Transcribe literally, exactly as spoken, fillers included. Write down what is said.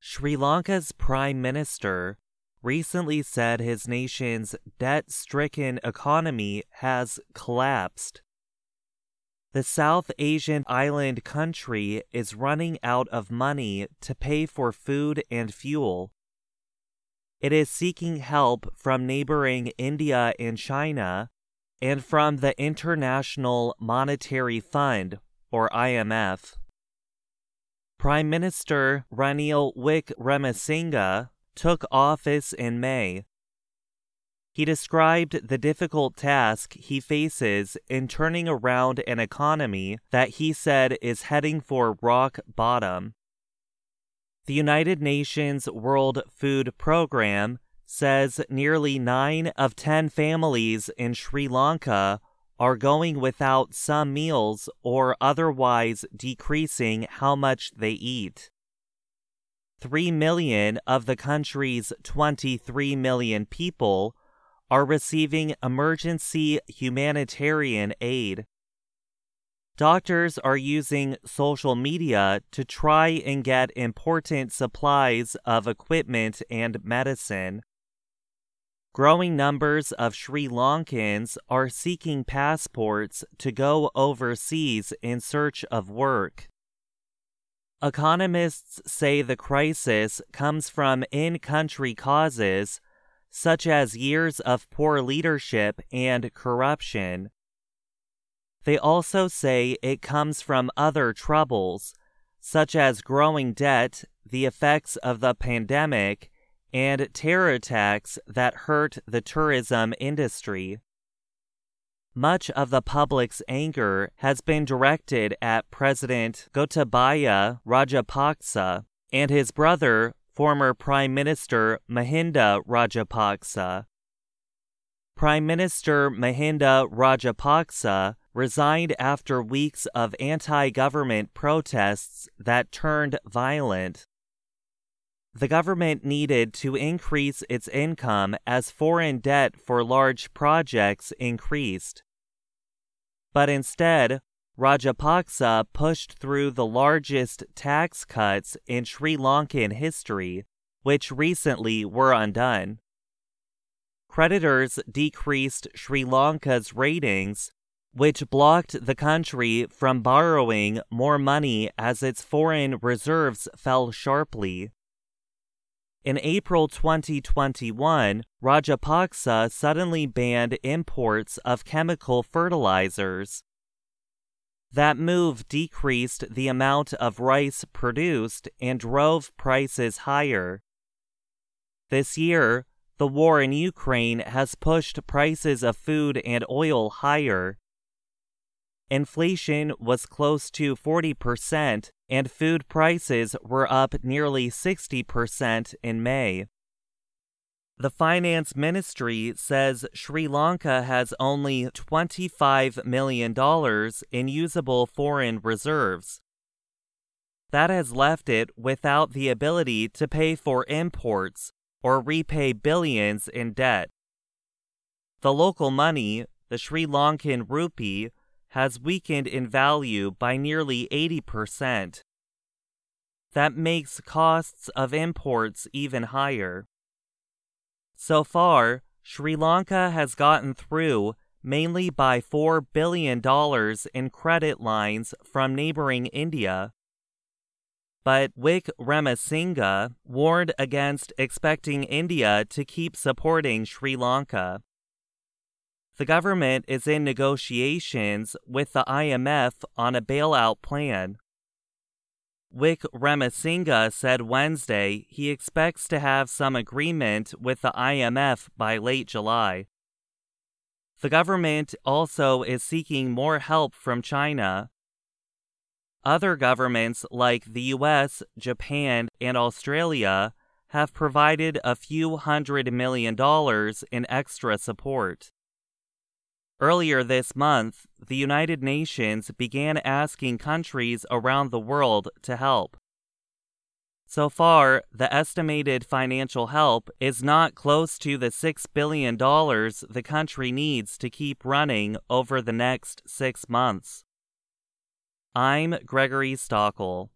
Sri Lanka's Prime Minister recently said his nation's debt-stricken economy has collapsed. The South Asian island country is running out of money to pay for food and fuel. It is seeking help from neighboring India and China and from the International Monetary Fund, or I M F. Prime Minister Ranil Wickremesinghe took office in May. He described the difficult task he faces in turning around an economy that he said is heading for rock bottom. The United Nations World Food Programme says nearly nine of ten families in Sri Lanka are going without some meals or otherwise decreasing how much they eat. Three million of the country's twenty-three million people are receiving emergency humanitarian aid. Doctors are using social media to try and get important supplies of equipment and medicine. Growing numbers of Sri Lankans are seeking passports to go overseas in search of work. Economists say the crisis comes from in-country causes, such as years of poor leadership and corruption. They also say it comes from other troubles, such as growing debt, the effects of the pandemic, and terror attacks that hurt the tourism industry. Much of the public's anger has been directed at President Gotabaya Rajapaksa and his brother, former Prime Minister Mahinda Rajapaksa. Prime Minister Mahinda Rajapaksa resigned after weeks of anti-government protests that turned violent. The government needed to increase its income as foreign debt for large projects increased. But instead, Rajapaksa pushed through the largest tax cuts in Sri Lankan history, which recently were undone. Creditors decreased Sri Lanka's ratings, which blocked the country from borrowing more money as its foreign reserves fell sharply. In April twenty twenty-one, Rajapaksa suddenly banned imports of chemical fertilizers. That move decreased the amount of rice produced and drove prices higher. This year, the war in Ukraine has pushed prices of food and oil higher. Inflation was close to forty percent, and food prices were up nearly sixty percent in May. The Finance Ministry says Sri Lanka has only twenty-five million dollars in usable foreign reserves. That has left it without the ability to pay for imports or repay billions in debt. The local money, the Sri Lankan rupee, has weakened in value by nearly eighty percent. That makes costs of imports even higher. So far, Sri Lanka has gotten through mainly by four billion dollars in credit lines from neighboring India. But Wickremesinghe warned against expecting India to keep supporting Sri Lanka. The government is in negotiations with the I M F on a bailout plan. Wickremesinghe said Wednesday he expects to have some agreement with the I M F by late July. The government also is seeking more help from China. Other governments like the U S, Japan, and Australia have provided a few hundred million dollars in extra support. Earlier this month, the United Nations began asking countries around the world to help. So far, the estimated financial help is not close to the six billion dollars the country needs to keep running over the next six months. I'm Gregory Stockel.